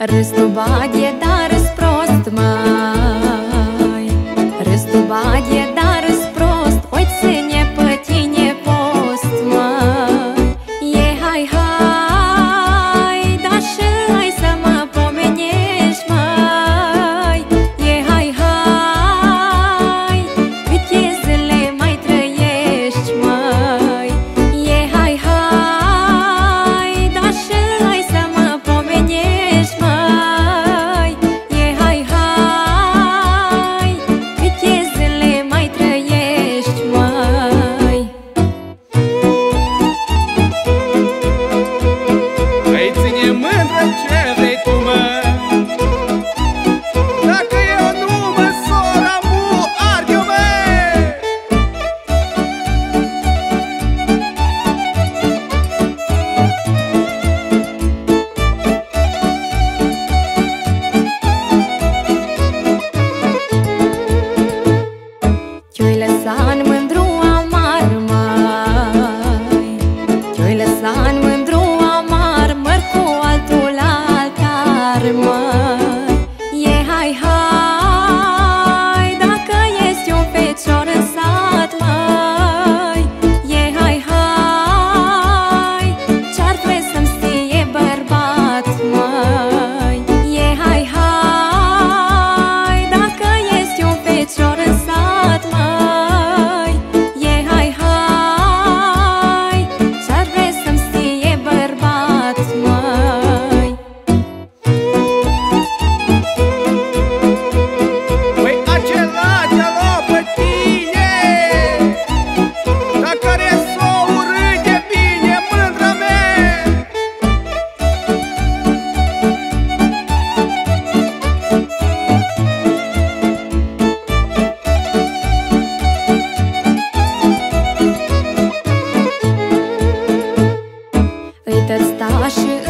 Râs tu badie, dar îs prost, mai Râs tu badie, dar îs prost. Uite ține pe tine post, mai E hai, hai, da și hai să mă pomenești, mai E hai, hai, câte zile mai trăiești, mai E hai, hai, da și hai să mă pomenești, mai E hai, hai, câte zile mai trăiești, mai Păi ține mândră ce vrei tu, mă. Dacă eu nu mă sora mu arde-o, mă. Te-oi lăsa-n mândru amar, mai Te-oi lăsa-n mândru amar, măr cu altul la altar, mai E hai, hai, dacă ești un fecior în sat, mai E hai, hai, ce-ar trebui să-mi știe bărbat, mai E hai, hai, dacă ești un fecior în sat, mai E hai, hai, ce-ar trebui să-mi știe bărbat, mai Păi acela te-a luat pe tine, dar care s-o urâde bine, mândra mea. Îi tot sta și